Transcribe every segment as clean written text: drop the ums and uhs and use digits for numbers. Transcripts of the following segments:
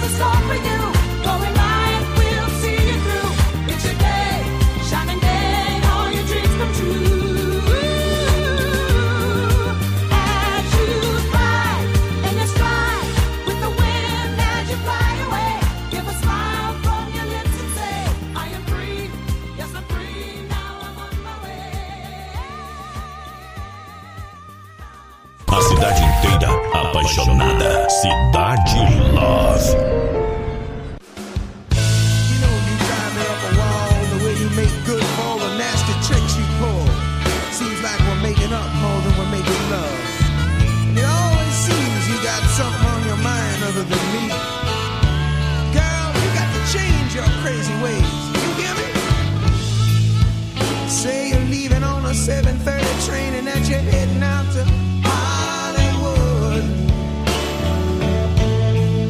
has a star for you. Going light will see you through. It's your day, shining day, all your dreams come true. As you fly in your stride, with the wind as you fly away, give a smile from your lips and say, I am free, yes I'm free, now I'm on my way. A cidade inteira apaixonada. Cidade Love. You know you drive me up a wall, the way you make good for all the nasty tricks you pull. Seems like we're making up more than we're making love. And it always seems you got something on your mind other than me. Girl, you got to change your crazy ways. You hear me? Say you're leaving on a 7:30 train and that you're heading out to Hollywood.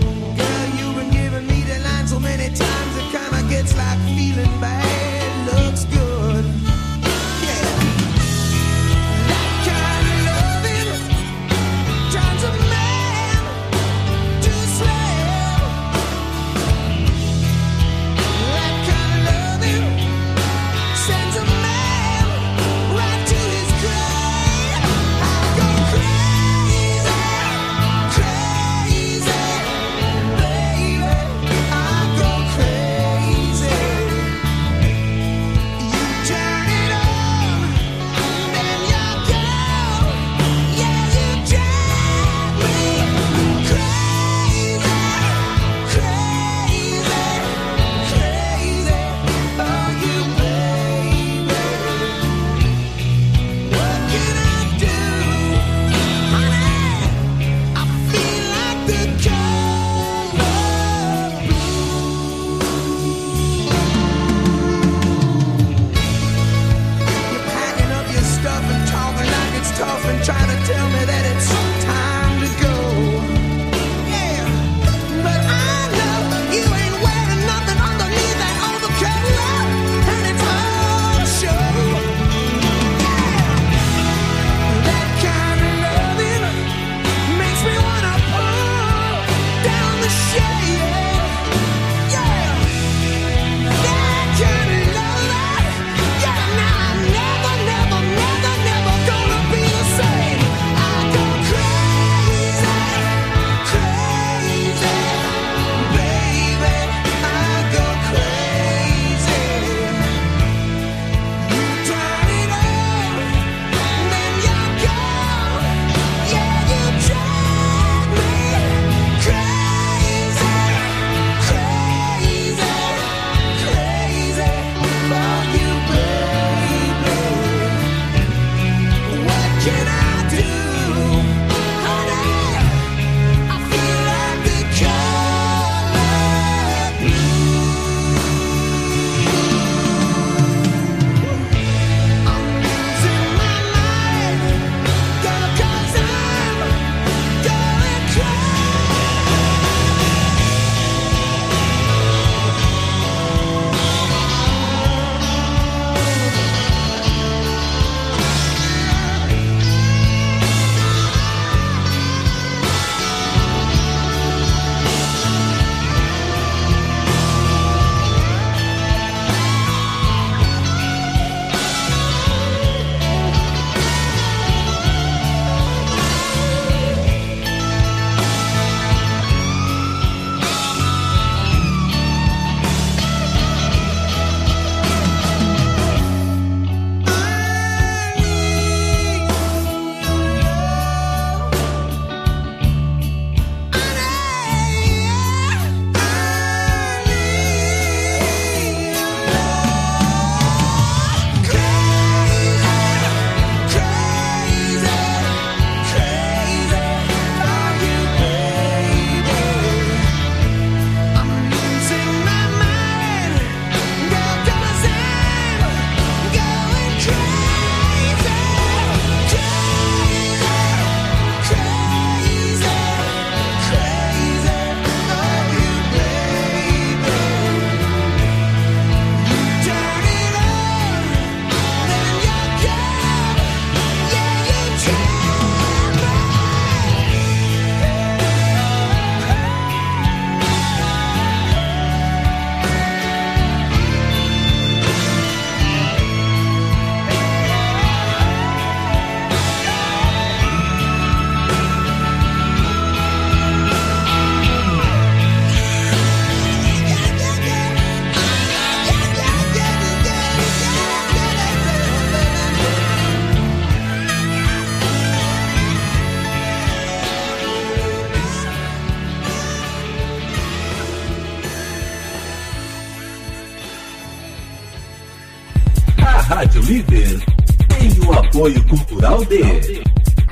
Rádio Líder tem o apoio cultural de...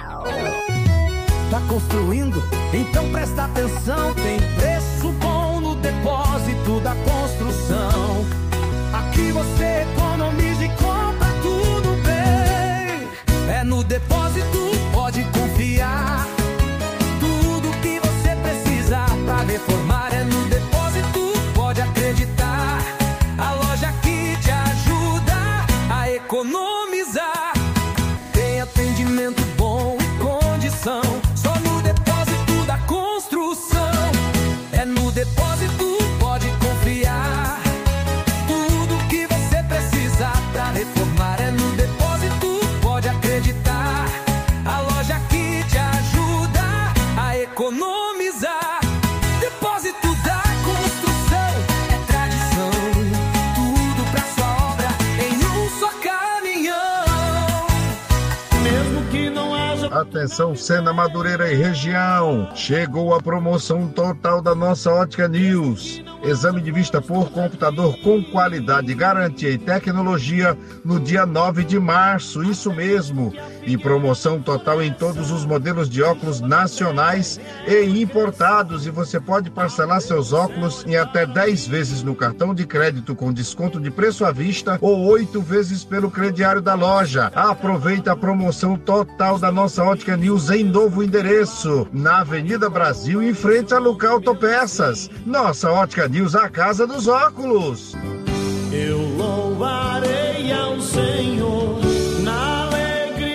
Tá construindo? Então presta atenção. Tem preço bom no depósito da construção. Aqui você economiza e compra tudo bem. É no depósito, pode confiar. Tudo que você precisa pra reformar é no depósito, pode acreditar. A loja que te ajuda a economizar. Tem atendimento bom e condição. Só no depósito da construção. É no depósito, pode confiar. Tudo que você precisa pra reformar é no depósito, pode acreditar. A loja que te ajuda a economizar. Depósito da construção é tradição. Tudo pra sua obra em um só caminhão. Mesmo que não haja... Atenção, Sena, Madureira e região. Chegou a promoção total da nossa Ótica News. Exame de vista por computador com qualidade, garantia e tecnologia no dia 9 de março, isso mesmo. E promoção total em todos os modelos de óculos nacionais e importados. E você pode parcelar seus óculos em até 10 vezes no cartão de crédito com desconto de preço à vista ou 8 vezes pelo crediário da loja. Aproveita a promoção total da nossa Ótica News em novo endereço, na Avenida Brasil, em frente a Luca Autopeças. Nossa Ótica News, a casa dos óculos. Eu louvarei ao Senhor na alegria.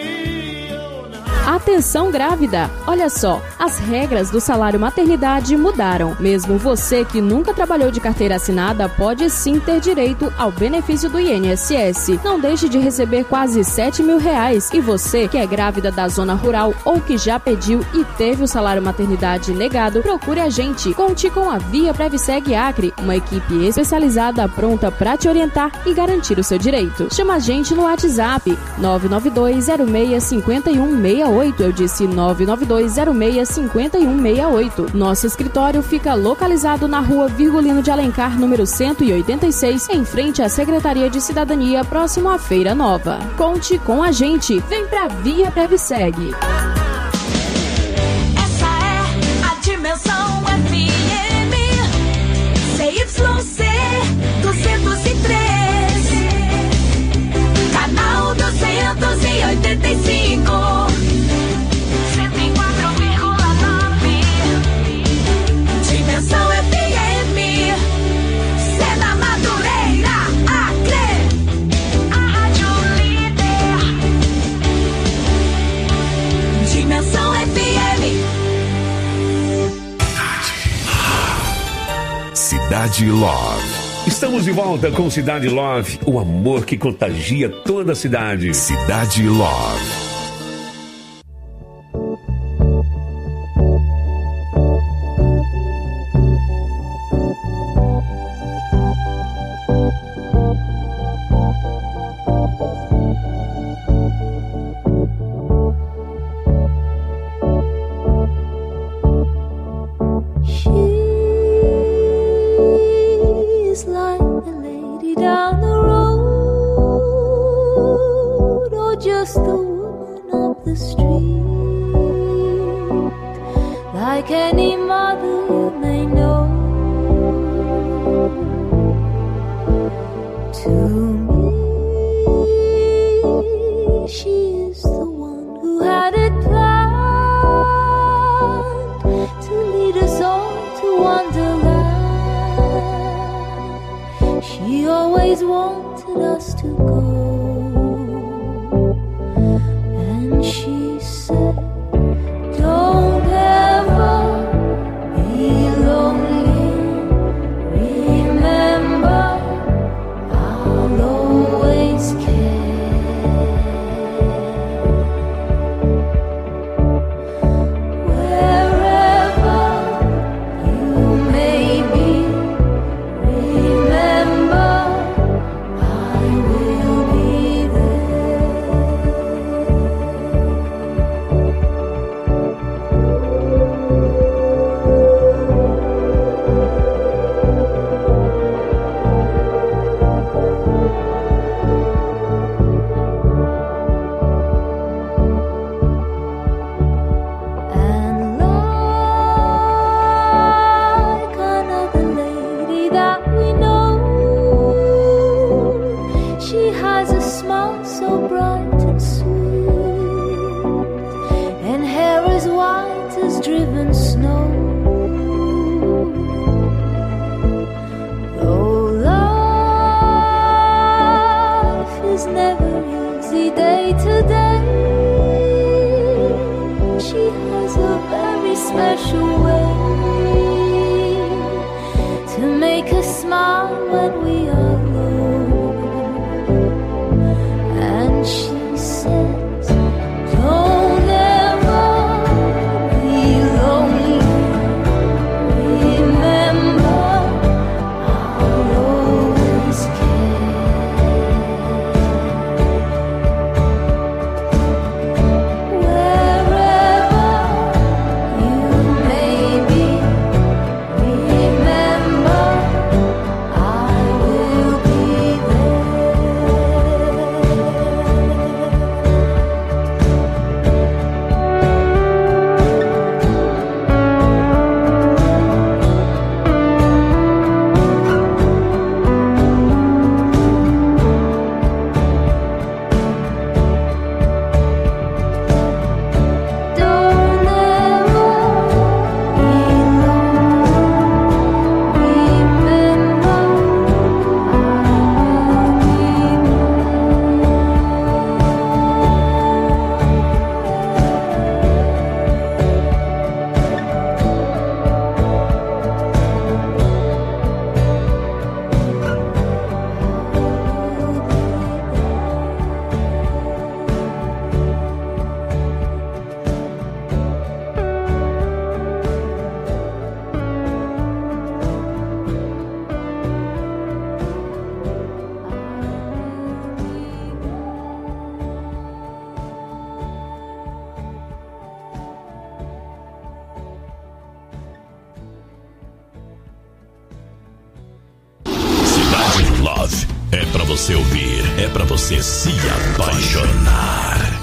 Atenção grávida! Olha só, as regras do salário maternidade mudaram. Mesmo você que nunca trabalhou de carteira assinada pode sim ter direito ao benefício do INSS. Não deixe de receber quase R$7 mil. E você que é grávida da zona rural ou que já pediu e teve o salário maternidade negado, procure a gente. Conte com a Via Previseg Acre, uma equipe especializada pronta para te orientar e garantir o seu direito. Chama a gente no WhatsApp 992065168. Eu disse 992065168. Nosso escritório fica localizado na rua Virgulino de Alencar, número 186, em frente à Secretaria de Cidadania, próximo à Feira Nova. Conte com a gente. Vem pra Via Previseg. Essa é a Dimensão FM CYC 203, canal 285, 104,9. Dimensão FM, Sena, Madureira, Acre, a Rádio Líder. Dimensão FM. Cidade Love. Estamos de volta com Cidade Love, o amor que contagia toda a cidade. Cidade Love. She's like the lady down the road, or just the woman up the street, like any mother you may know. To me, she is the one who had it planned to lead us all to Wonderland. She always wanted us to go, and she said, don't ever be lonely. Remember, I'll always care. Wherever you may be, remember, I will Love. É pra você ouvir, é pra você se apaixonar.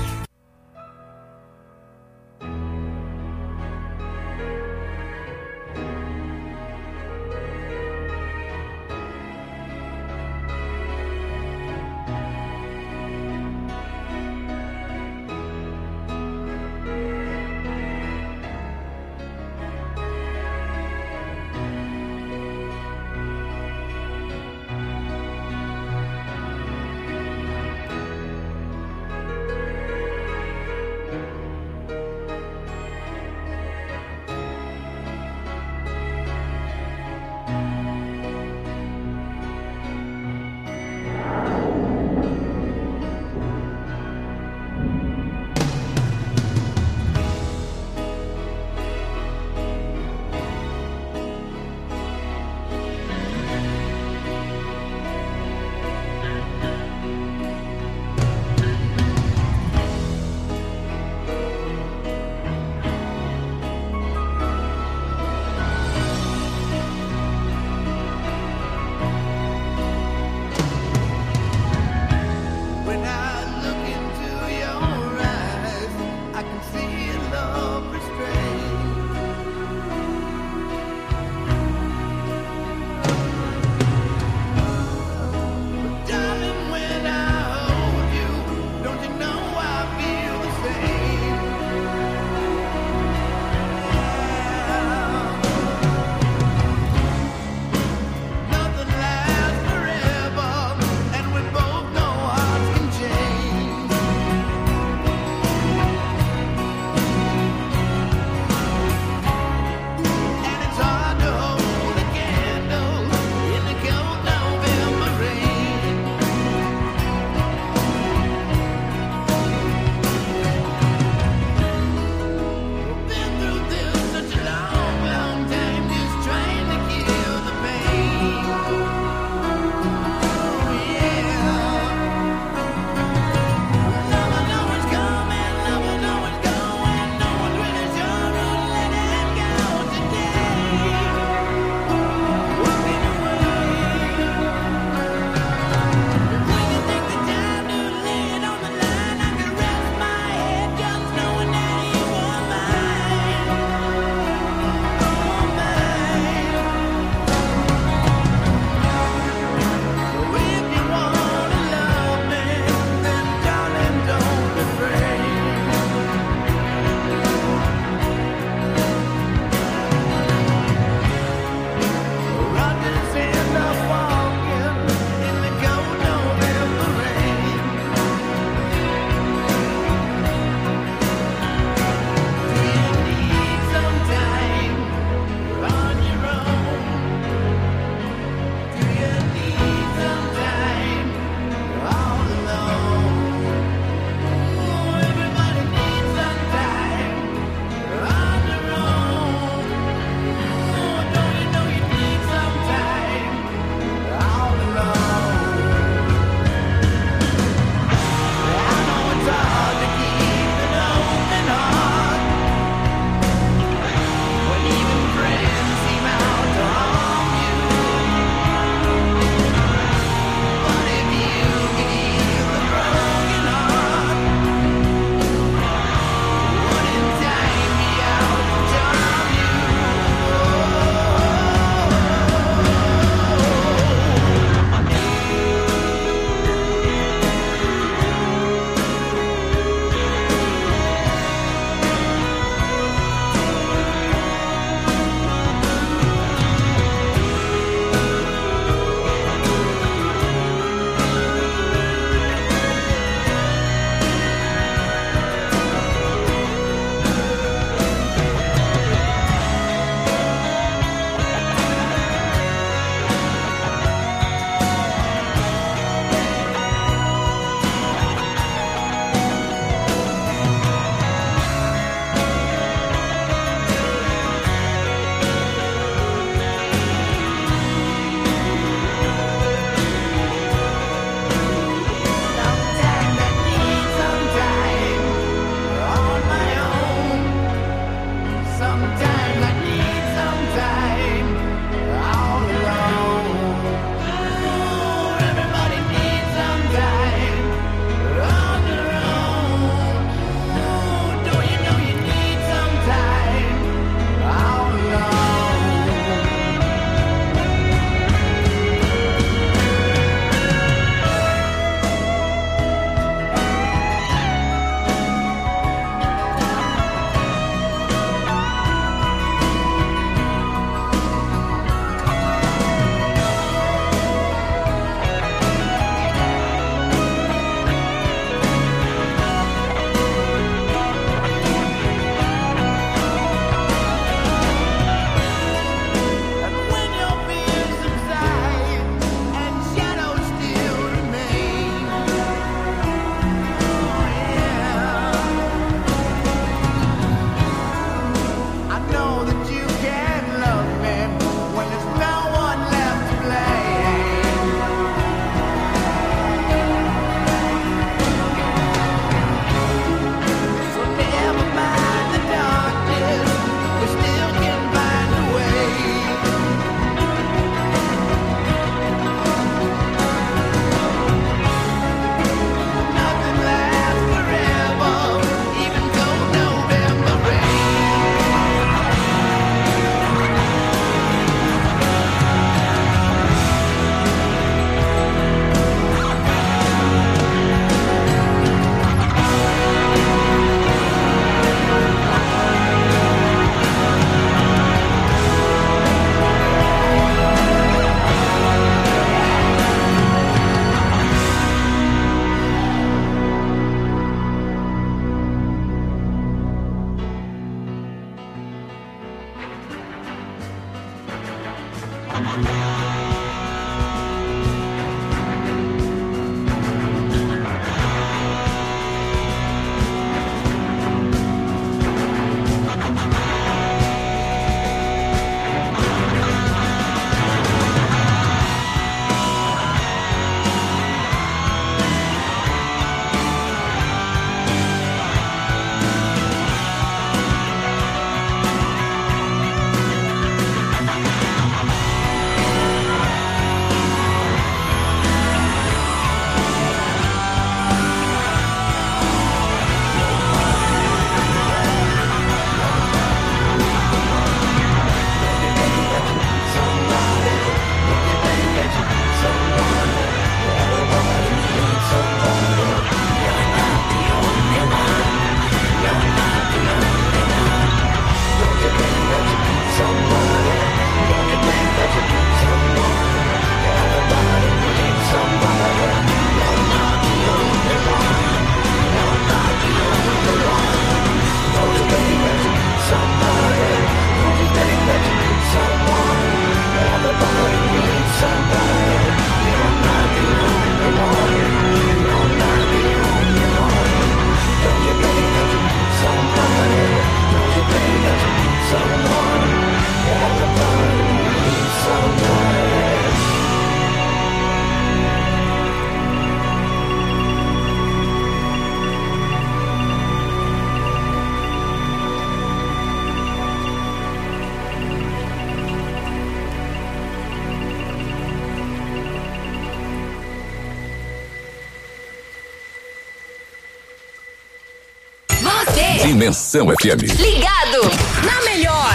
Dimensão FM. Ligado na melhor.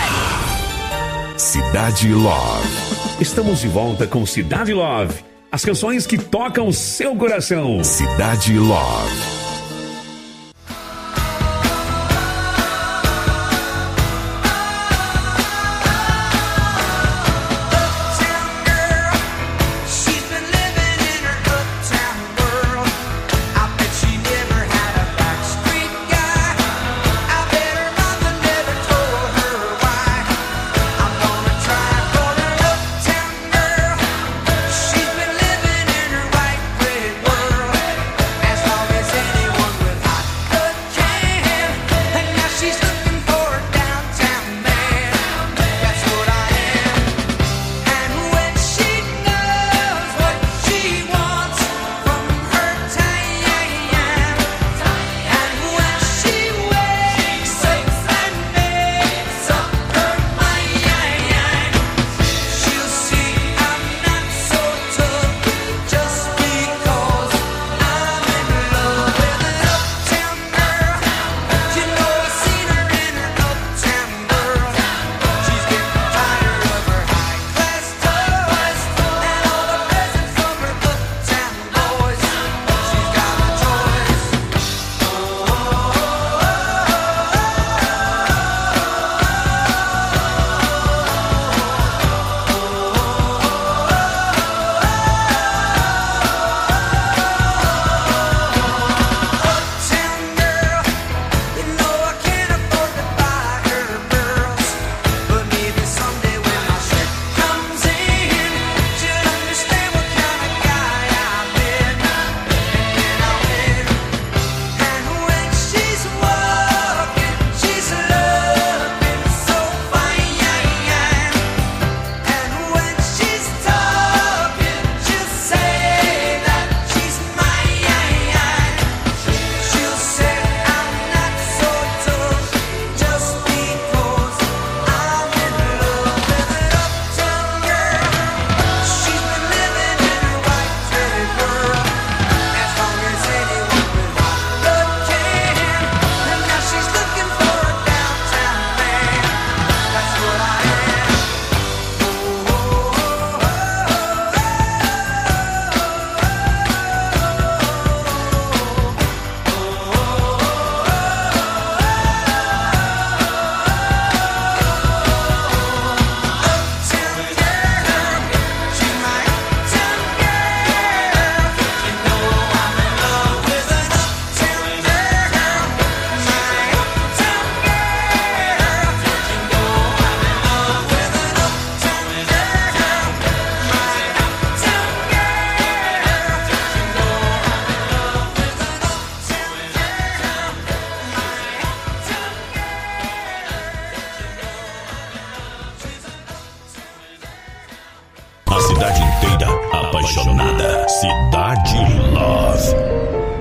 Cidade Love. Estamos de volta com Cidade Love. As canções que tocam o seu coração. Cidade Love. As long as any apaixonada. Cidade Love.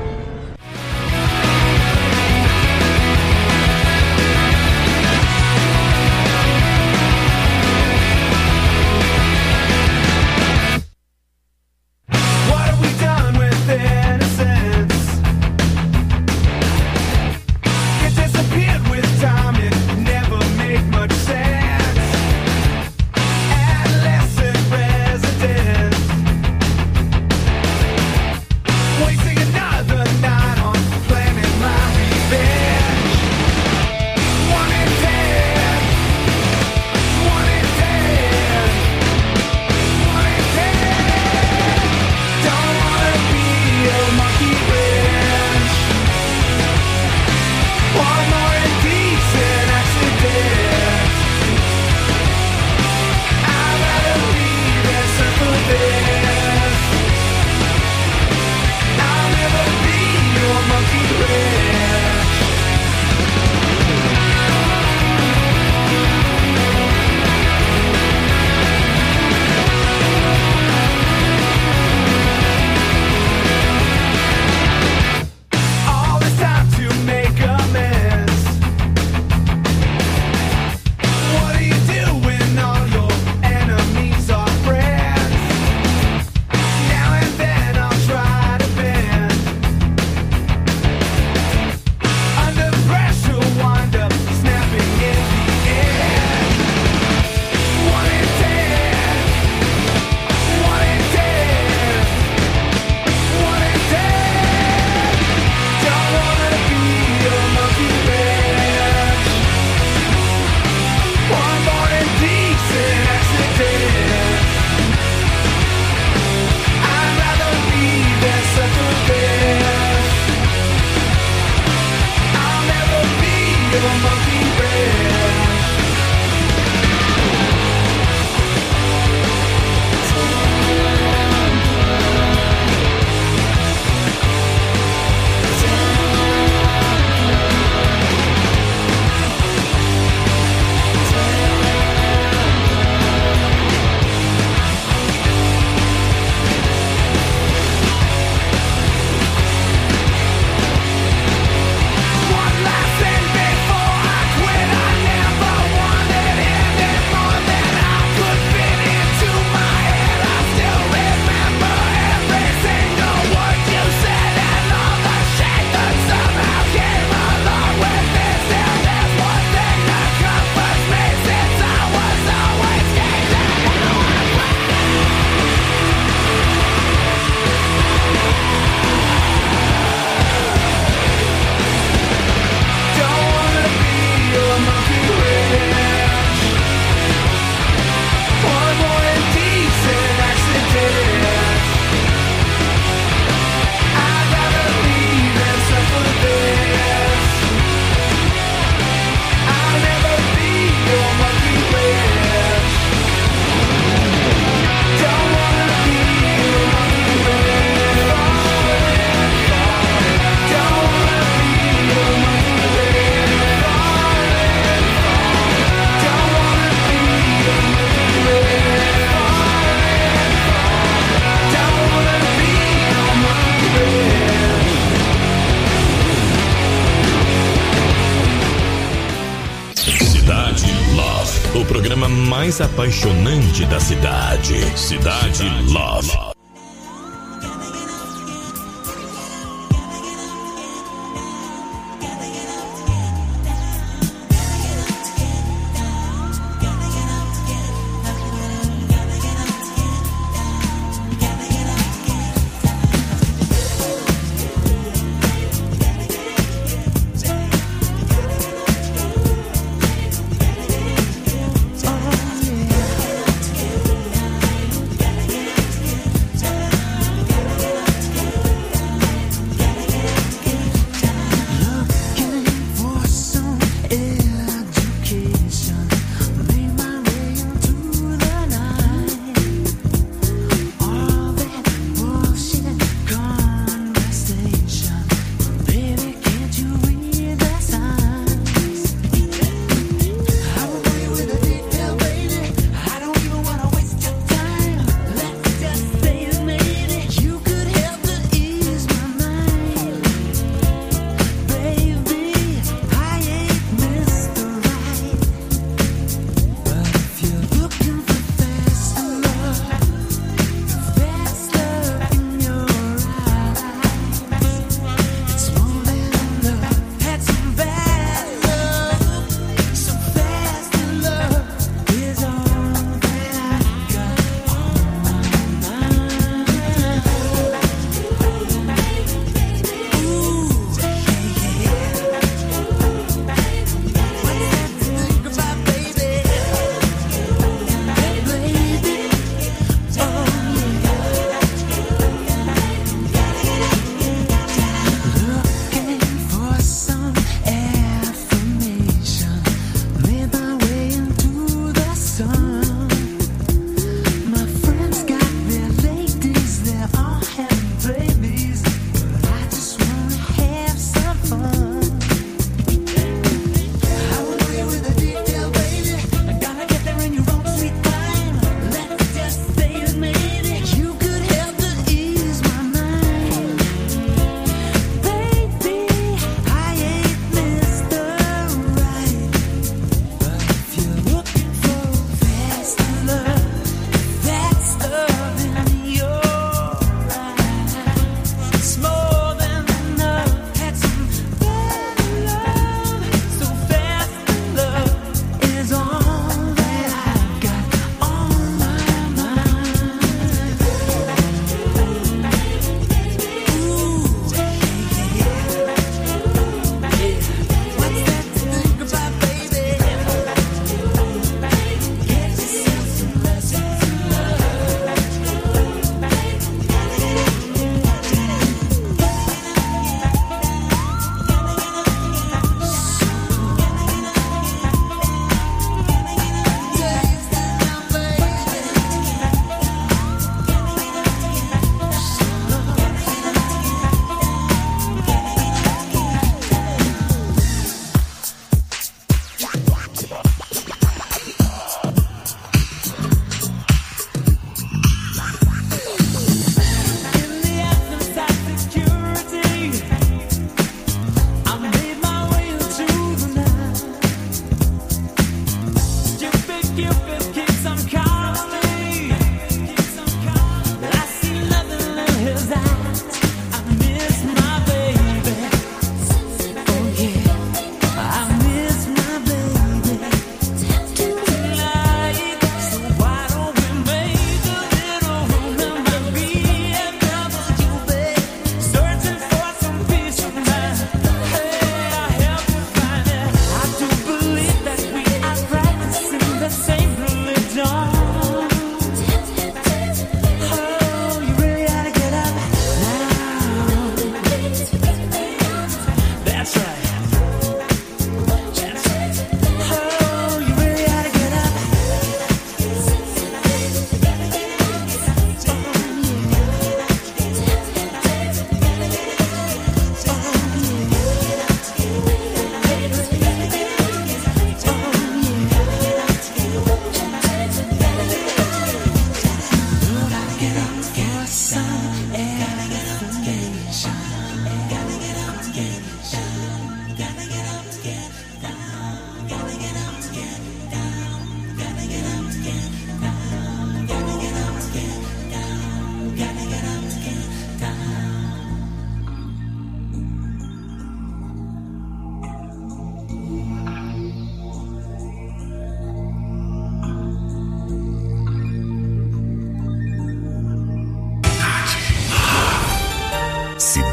O programa mais apaixonante da cidade. Cidade Love.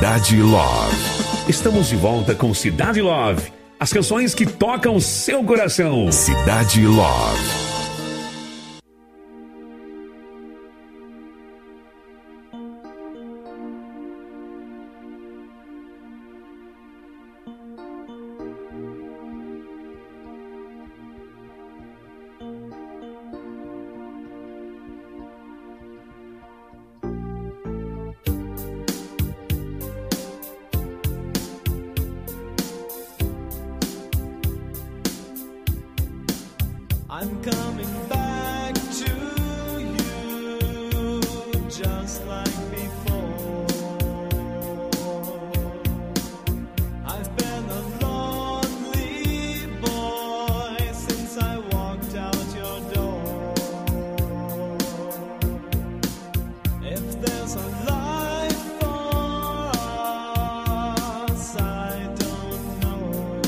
Cidade Love. Estamos de volta com Cidade Love. As canções que tocam seu coração. Cidade Love. I'm coming back to you just like before. I've been a lonely boy since I walked out your door. If there's a life for us, I don't know.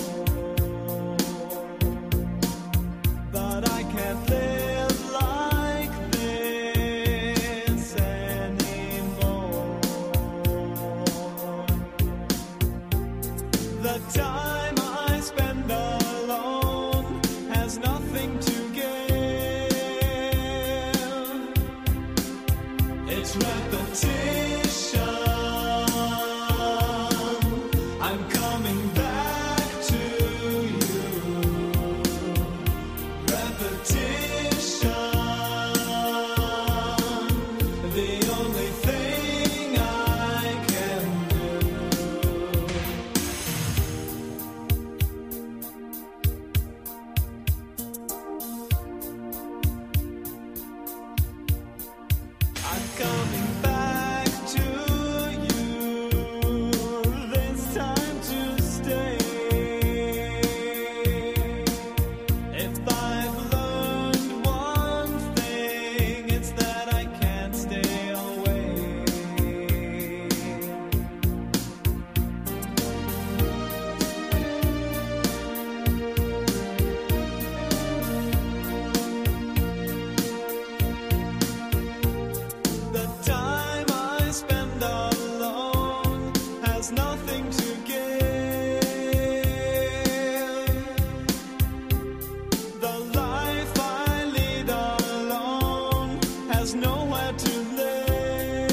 But I can't live like this anymore. The time I spend alone has nothing to give. It's repetition. I'm coming back to you. Repetition, the only thing I can do. I'm coming back to you, this time to stay. If I've learned one thing, it's that I can't stay away. The time I spend alone has nothing to give. The life I lead alone has nowhere to live.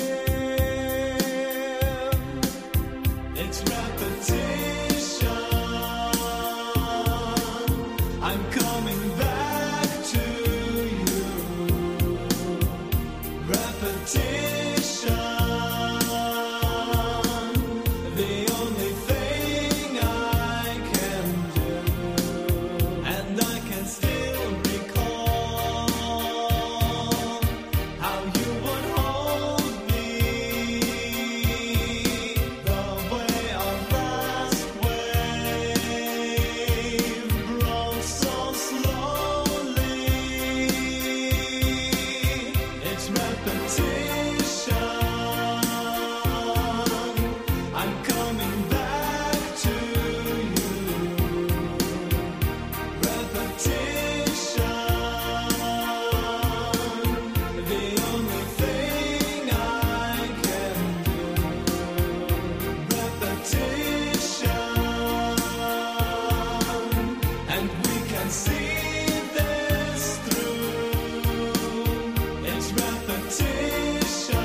It's repetition. I'm coming back to you. Repetition, the only thing I can do. And I can still recall how you would hold me, the way our last wave broke so slowly. It's repetition. I'm coming back to you. Repetition, the only thing I can do. Repetition, and we can see this through. It's repetition.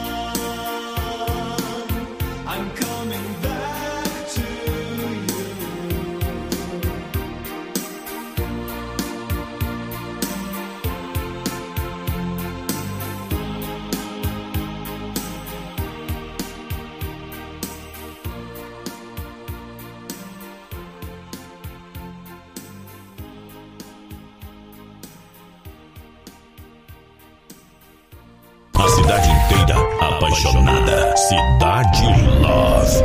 I'm coming back to you. A cidade inteira apaixonada. Cidade Love.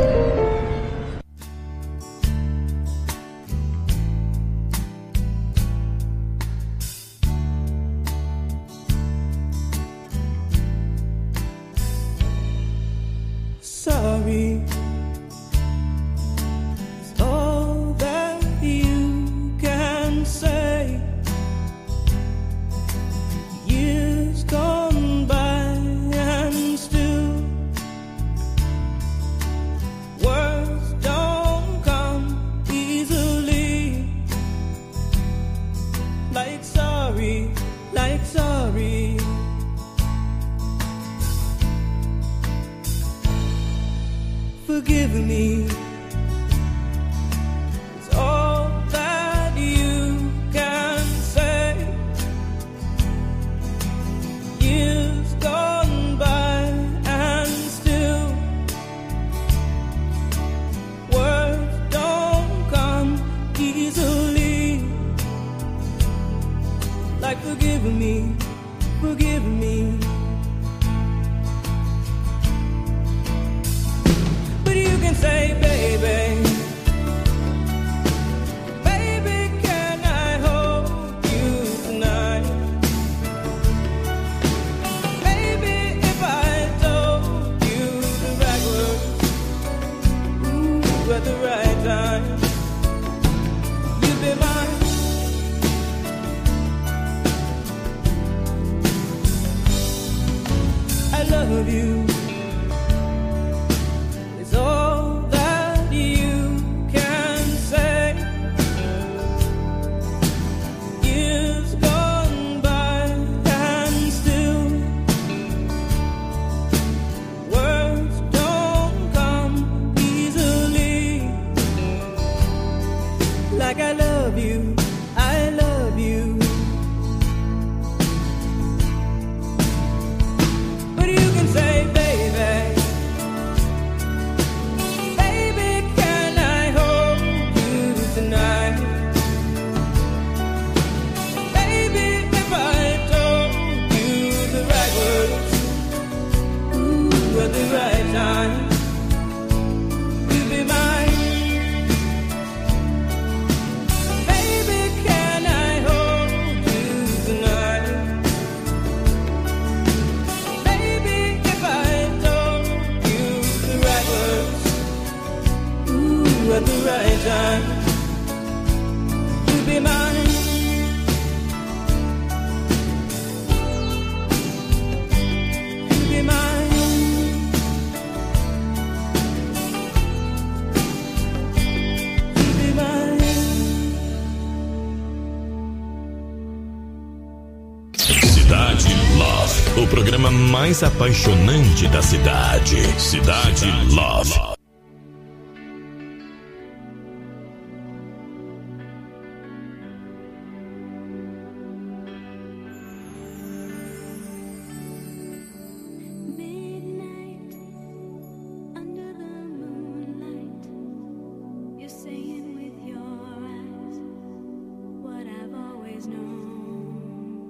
Sorry is all that you can say. Years gone by and still forgive me is all that you can say. Years gone by and still words don't come easily. Like forgive me, forgive me. But you can say, baby, baby, can I hold you tonight? Baby, if I told you the right words, ooh, at the right time, you'd be mine. I love you. It's all that you can say. Years gone by and still words don't come easily. Like I love you, I love you. But you can say, baby, baby, can I hold you tonight? Baby, if I told you the right words, ooh, at the right time, you'd be mine. Baby, can I hold you tonight? Baby, if I told you the right words, ooh, at the right time, you'd be mine. You'd be mine. You'd be mine. Cidade Love, o programa mais apaixonante da cidade. Cidade Love. Midnight, under the moonlight, you're saying with your eyes what I've always known.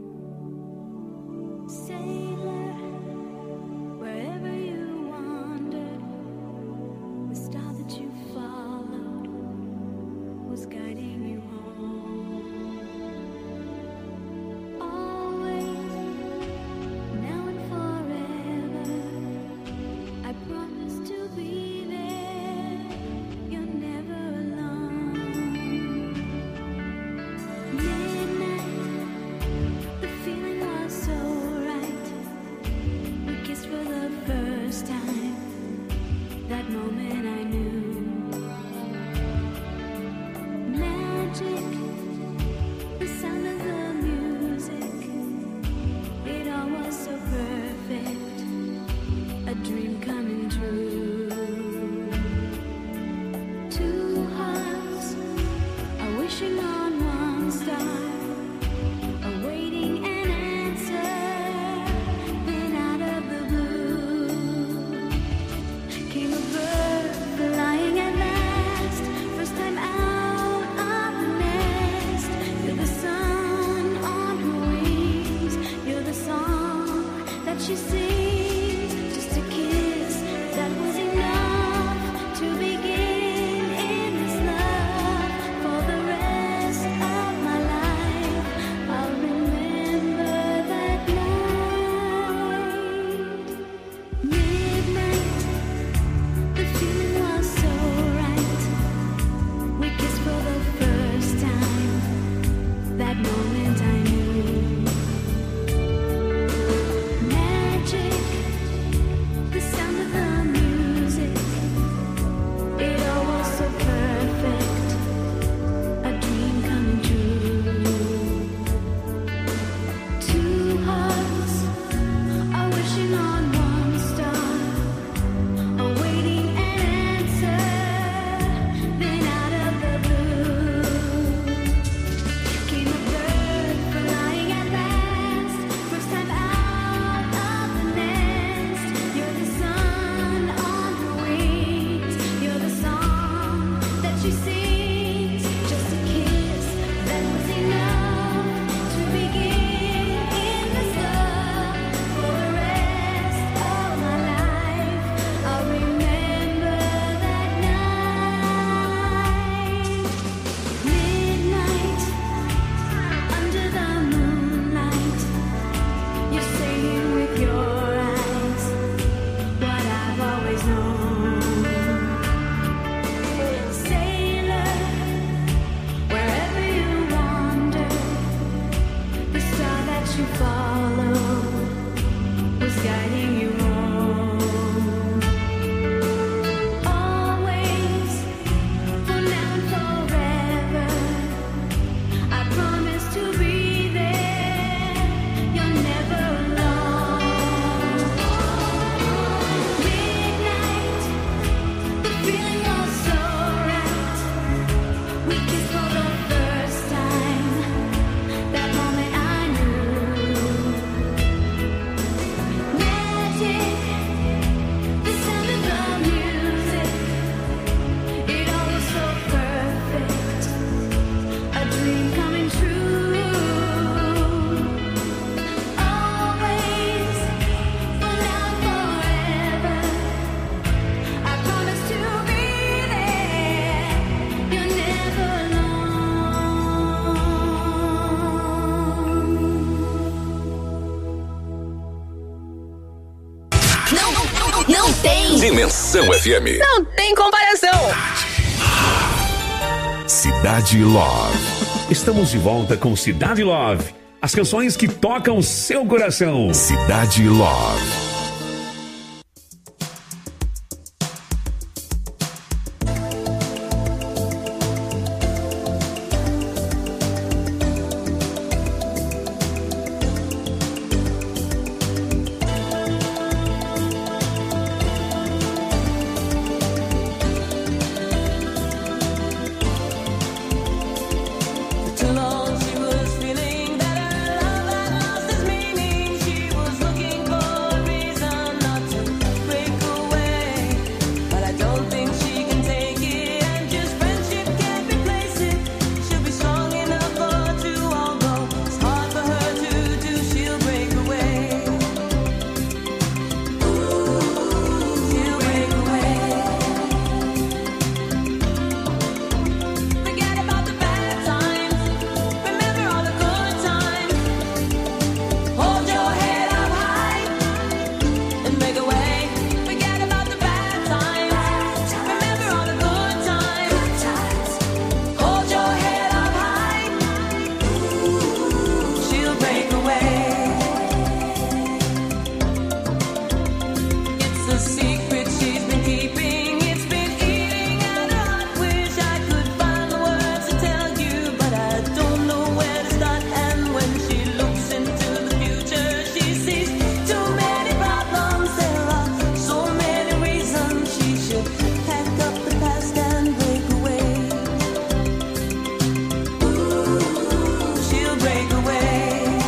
Sailor, wherever you wandered, the star that you followed was guiding you home. Always, now and forever, I promise to be there. You're never alone. Midnight, the feeling was so right. We kissed for the first time. That moment I knew. Magic, the sound of the music. It all was so perfect. A dream coming true. Two hearts are wishing on one star, awaiting an answer. Then out of the blue came a bird flying at last. First time out of the nest. You're the sun on her wings. You're the song that she sings. Just a kiss that was enough to begin in this love. For the rest of my life, I'll remember that night. Midnight, the feeling was so right. We kissed for the first time. That moment I knew. Magic, Não tem. Dimensão FM. Não tem comparação. Cidade Love. Estamos de volta com Cidade Love. As canções que tocam seu coração. Cidade Love. Too long she was feeling that her love had lost its meaning. She was looking for a reason not to break away. But I don't think she can take it, and just friendship can't replace it. She'll be strong enough for two, although it's hard for her to do. She'll break away. She'll break away. Forget about the bad times. Remember all the good times. Hold your head up high and make a way. Forget about the bad times. Remember all the good times. Hold your head up high. She'll break away. It's a secret she's been keeping. It's been eating at her heart. Wish I could find the words to tell you, but I don't know where to start. And when she looks into the future, she sees too many problems. There are so many reasons she should pack up the past and break away. She'll break away.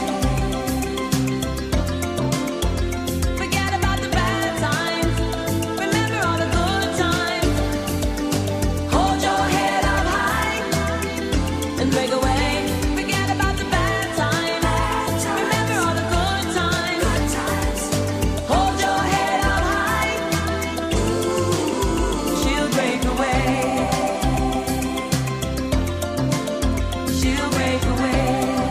Forget about the bad times. Remember all the good times. Hold your head up high and break away. Forget about the bad times. Remember all the good times. Hold your head up high. She'll break away. She'll break away.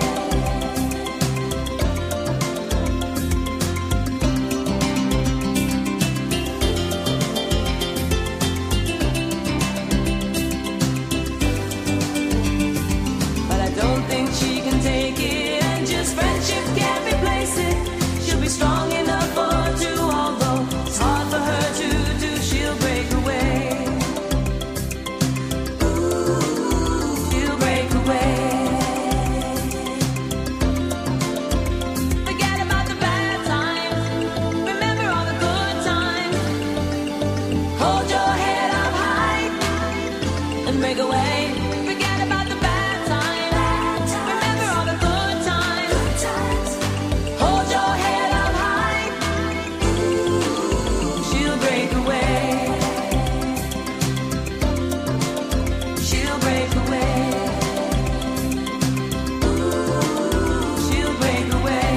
But I don't think she can take it, and just friendship can't replace it. She'll be strong enough for two, although it's hard for her to do. She'll break away. She'll break away. Forget about the bad times. Remember all the good times. Hold your head up high and break away. Forget about the bad times. Remember all the good times. Hold your head up high. She'll break away. She'll break away. She'll break away.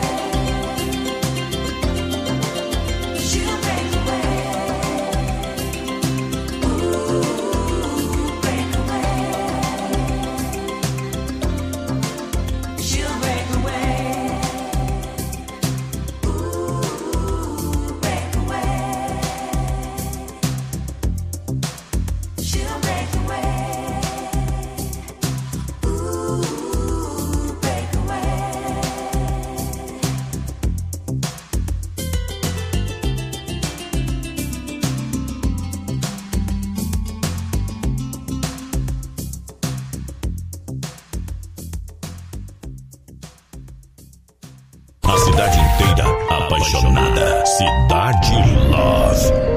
She'll break away. Break away. She'll break away. Break away. She'll break away. Break away. A cidade inteira apaixonada. Cidade Love.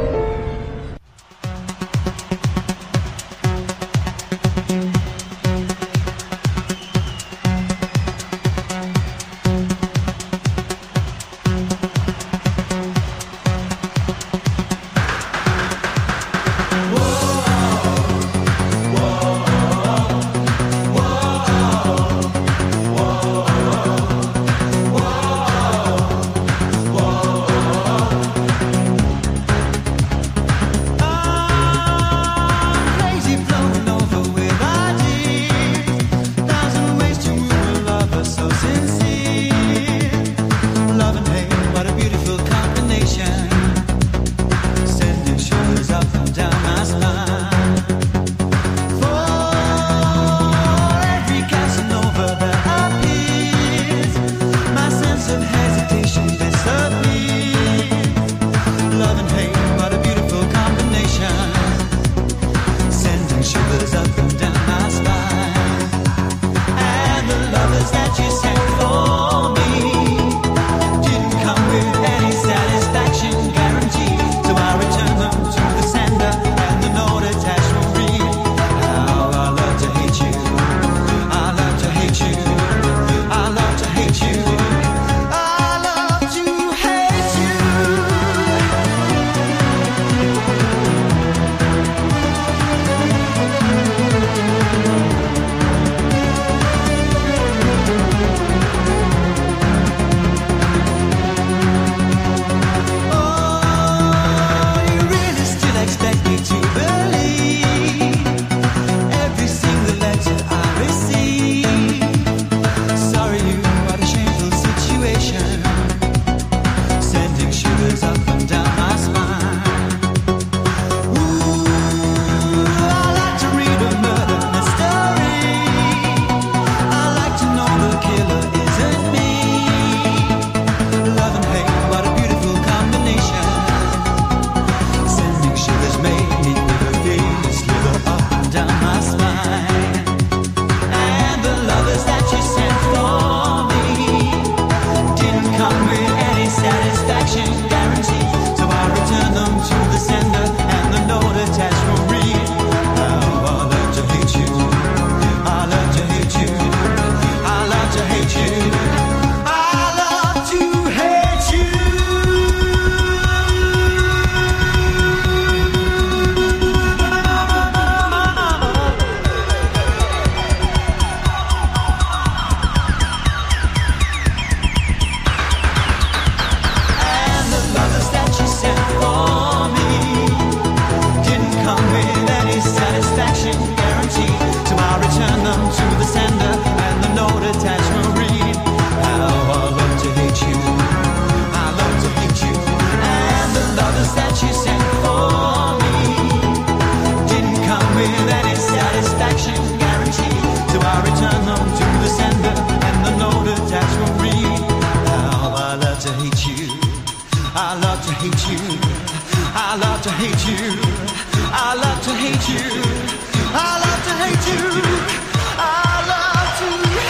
she sent for me didn't come with any satisfaction guarantee. So I returned them to the sender, and the note attached will read, how I love to hate you, I love to hate you, I love to hate you, I love to hate you, I love to hate you, I love to hate you.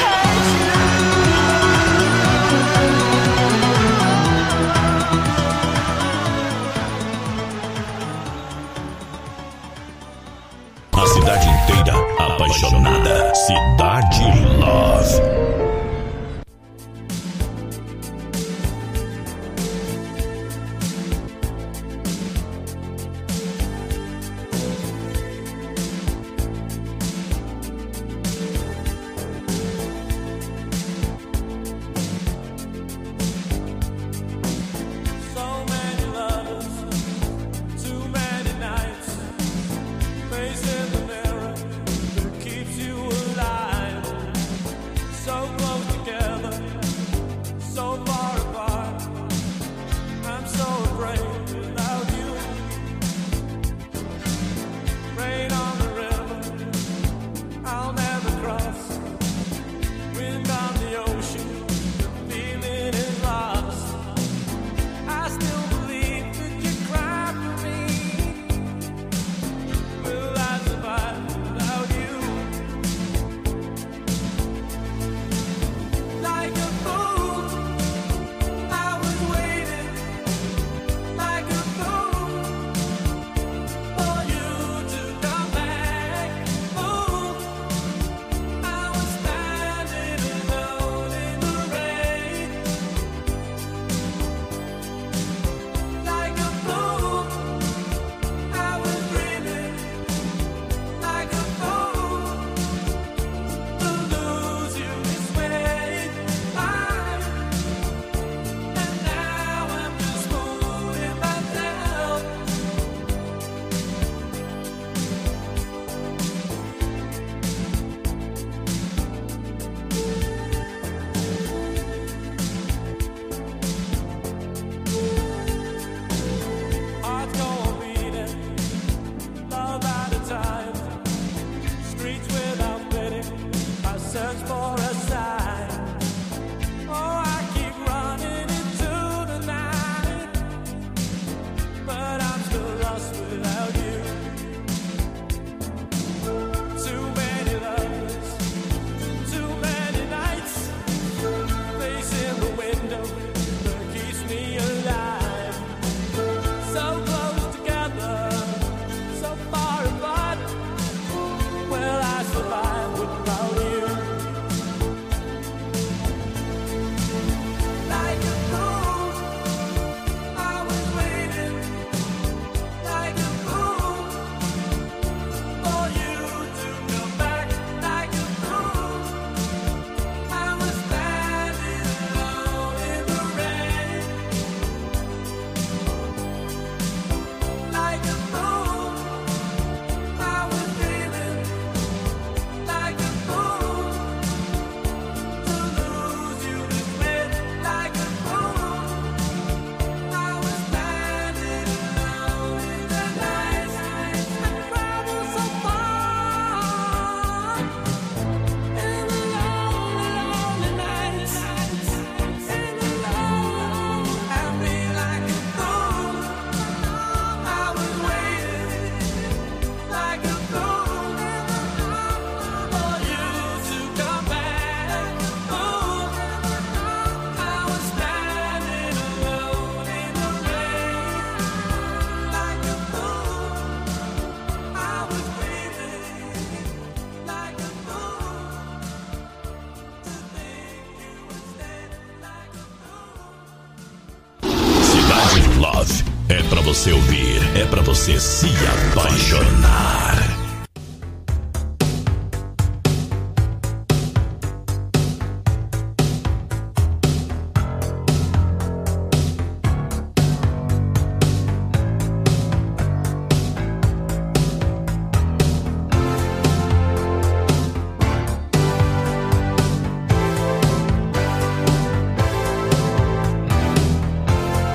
A cidade inteira apaixonada. Cidade Love. So many lovers, too many nights, facing the mirror that keeps you alive. So close together, so far apart. I'm so afraid without you. Rain on the river, I'll never cross. Wind on the ocean, the feeling is lost. I still believe that you cry for me. Will I survive without you? Like a fool, I was waiting. Like a fool, for you to come back. Fool, I was standing alone in the rain. Like a fool, I was dreaming. Like a fool, to lose you this way. And now I'm just fooling myself. Hearts go on beating, love at a time. Streets without pity, I search for a sign. Oh, I keep running into the night, but I'm still lost without you. Too many lovers, too many nights, facing the window that keeps me alive. So close together, so far apart. Will I survive without you? Like a fool, I was waiting. Like a fool, for you to come back. Like a fool, I was standing alone in the rain. Like a fool, I was dreaming. Like a fool, to lose you this way. Like a fool, I was standing alone in the night. I traveled so far in the lonely nights. In the love, I feel like a fool. I was waiting like a fool for you to come back. Fool, I was standing alone in the rain. Like a fool, I was waiting like a fool to think you would stay. Like a Cidade Love. É pra você ouvir, é pra você se apaixonar.